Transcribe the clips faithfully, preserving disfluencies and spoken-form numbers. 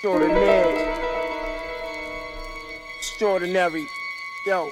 Extraordinary. Extraordinary. Yo.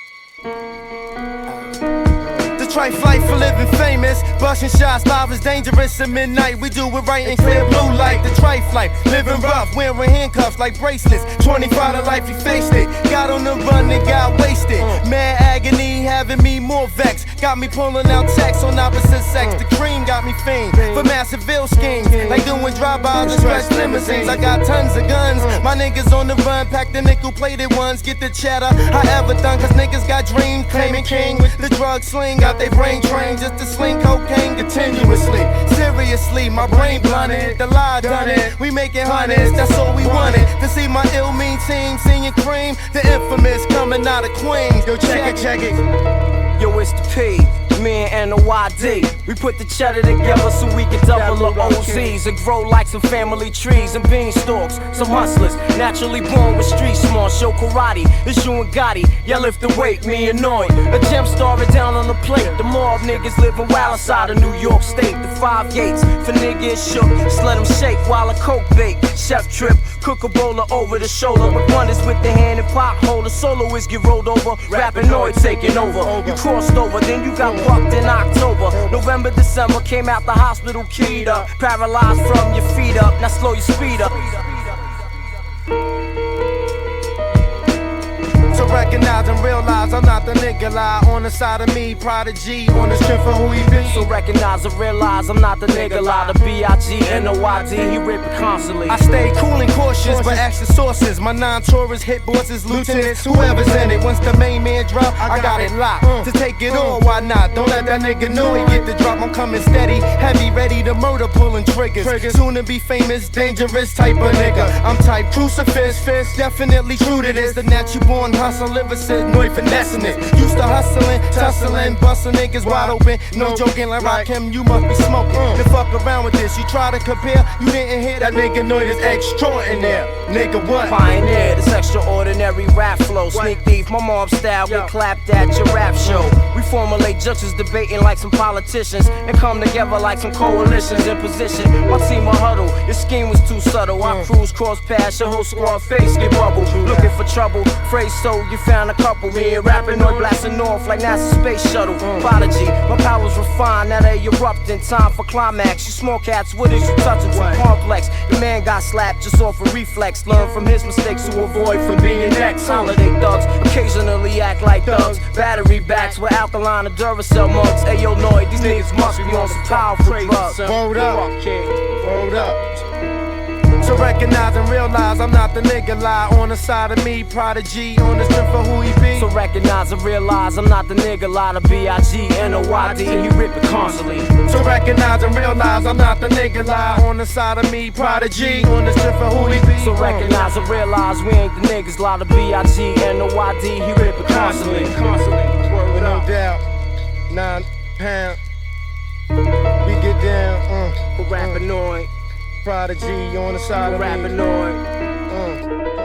The trife life for living famous. Busting shots live is dangerous at midnight. We do it right in clear blue light. The trife life, living rough, wearing handcuffs like bracelets. twenty-five to life, he faced it. Got on the run and got wasted. Mad agony having me more vexed. Got me pulling out texts on opposite sex. The cream got me famed for massive ill schemes, like doing drive-bys and stretch limousines. I got tons of guns. My niggas on the run, pack the nickel-plated ones. Get the cheddar, I ever done, cause niggas got dreams. Claiming king, the drug sling got they brain trained just to sling cocaine continuously. Seriously, my brain blunted, the lie done it. We making hundreds, that's all we wanted. To see my ill mean team singing cream, the infamous coming out of Queens. Yo, check it, check it. Yo, it's the P, me and the Y D. We put the cheddar together so we can double the O Zs and grow like some family trees and beanstalks. Some hustlers, naturally born with street smart. Show karate, it's you and Gotti. Yeah, lift the weight, me and Noy. A gem star it down on the plate. The mob niggas living wild outside of New York State. The five gates for niggas shook. Just let them shake while a coke bake. Chef trip, cook a bowler over the shoulder. But one is with the hand and pot holder. Soloists get rolled over. Rapping Noy taking over. You crossed over, then you got bucked in October. November, December, came out the hospital keyed up. Paralyzed from your feet up, now slow your speed up. So recognize and realize I'm not the nigga lie. On the side of me, Prodigy, on the strength of who he be. So recognize and realize I'm not the nigga lie. The B I G N O Y D, he rippin' constantly. I stay cool and cautious, but ask the sources. My non-tourists, hit bosses, lieutenants, whoever's in it. Once the main man drop, I got it locked. To take it all, why not? Don't let that nigga know he get the drop. I'm coming steady, heavy, ready to murder, pulling triggers. Soon to be famous, dangerous type of nigga. I'm type crucifix, fist, definitely true to this. The natural born hustle, liver said, no finessing it. Used to hustling, tussling, busting niggas wide open. No joking like Rakim, you must be smoking. To fuck around with this, you try to compare, you didn't hear that nigga know this extraordinary. Nigga what? Pioneer, this extraordinary rap flow. Sneak thief, my mom style, get clapped at your rap show. We formulate judges debating like some politicians and come together like some coalitions in position. My team a huddle, your scheme was too subtle. I cruise, cross pass, your whole squad face get bubbled. Looking for trouble, phrase so you found a couple. Me and rapping or blasting off like NASA space shuttle. Prodigy, my powers refined, now they erupting. Time for climax. You small cats, what is you touching too complex? The man got slapped just off a reflex. Learn from his mistakes to avoid from being next. Holiday thugs, occasionally act like thugs. Battery backs with alkaline and Duracell mugs. Ayo, Noy, these niggas must be on some powerful drugs. Word up, word up. So recognize and realize I'm not the nigga lie. On the side of me, Prodigy, on the strength of who he be. So recognize and realize I'm not the nigga lie. The B I G N O Y D, and he rippin' constantly. So recognize and realize I'm not the nigga lie. On the side of me, Prodigy, on the strength of who he be. So recognize and realize we ain't the niggas lie. The B I G N O Y D, he rippin' constantly. Constantly, with no doubt. Nine pound. We get down, uh. For rapping Noy. Prodigy on the side of me. Rapping Noy. Uh.